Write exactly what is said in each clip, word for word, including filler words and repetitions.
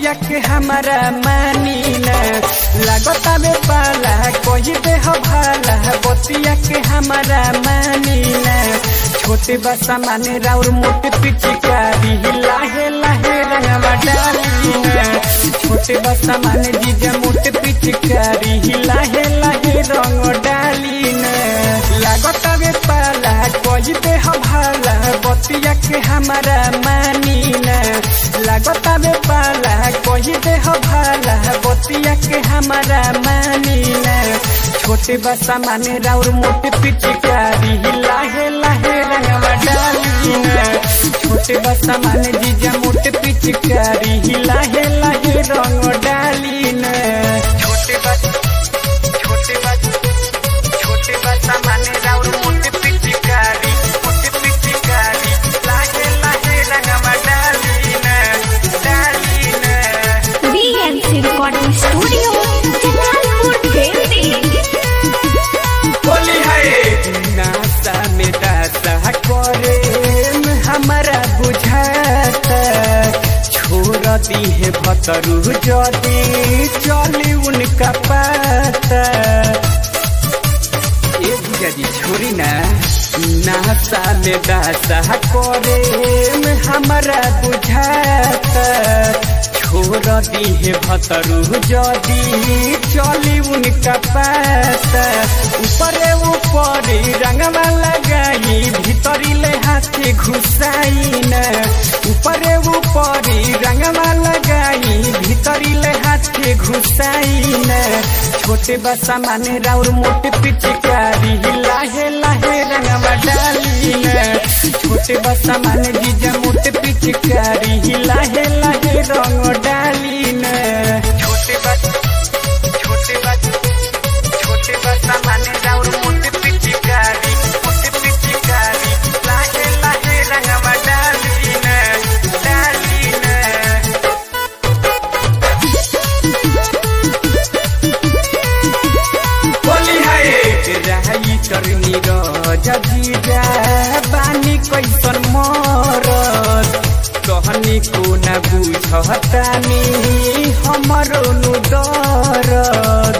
बतिया के हमारा मानी न लागता में पाला कोई दे भाला बतिया के हमारा मानी न छोटे बसा माने राउर मोटे पिचकारी लाहे लाहे रंगवा डाली न छोटे बसा माने जीजा मोटे पिचकारी लाहे लाहे रंग डाली न लागता में पाला कोई दे भाला बतिया के हमारा मानी न लागता में पाला कोई दे भाला बतिया के हमारा मानी न छोटे बसा माने राउर मोटे पिचकारी लाहे लाहे रंगवा डाली न छोटे बसा माने जीजा मोटे पिचकारी लाहे लाहे रंग डाली न छोटे बस छोटे बस छोटे बसा माने राउर मोटे पिचकारी मोटे पिचकारी लाहे लाहे रंगवा डाली न डाली न BNC recording studio Jalalpur Delhi. बोली है नासा में दासा करे हमारा बुझाता छोड़ दी है भतरू जदी चली उनका पाता ए बुझा जी छोरी ना नासा में दासा करे हमारा बुझाता छोड़ दी है भतरू जदी चली उनका पाता ऊपर ऊपर रंगवा लगाई भीतरी ले हाथे घुसाई न ऊपर ऊपर रंगवा लगाई भीतरी ले हाथे घुसाई न छोटे बसा माने राउर मोटे पिचकारी लाहे लाहे रंगवा डाली न छोटे बसा माने जीजा मोटे पिचकारी लाहे लाहे रंग डाली न छोटे बस छोटे बस छोटे बसा माने राउर मोटे पिचकारी मोटे पिचकारी लाहे लाहे रंगवा डाली न डाली न बोली है रही करनी जीजा बानी कैसन मरद कहनी को न बुझतानी हमरो नु दरद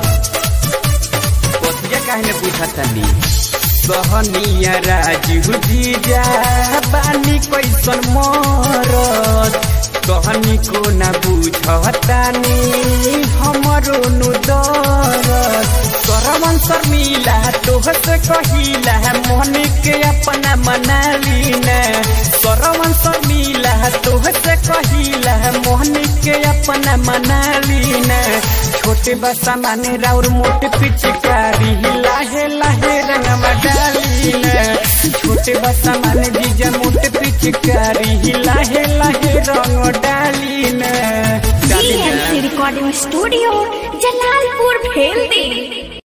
काहे न बुझतानी कहनिया राजू जीजा बानी कैसन मरद कहनी को न बुझतानी हमरो नु दरद करवन शर्मिला तोहसे कहिला मन के अपना मनाली न करवन शर्मिला तोहसे कहिला मन के अपना मनाली न छोटे बसा माने राउर मोटे पिचकारी लाहे लाहे रंगवा डाली न छोटे बसा माने जीजा मोटे पिचकारी लाहे लाहे रंग डाली न BNC recording studio Jalalpur Delhi.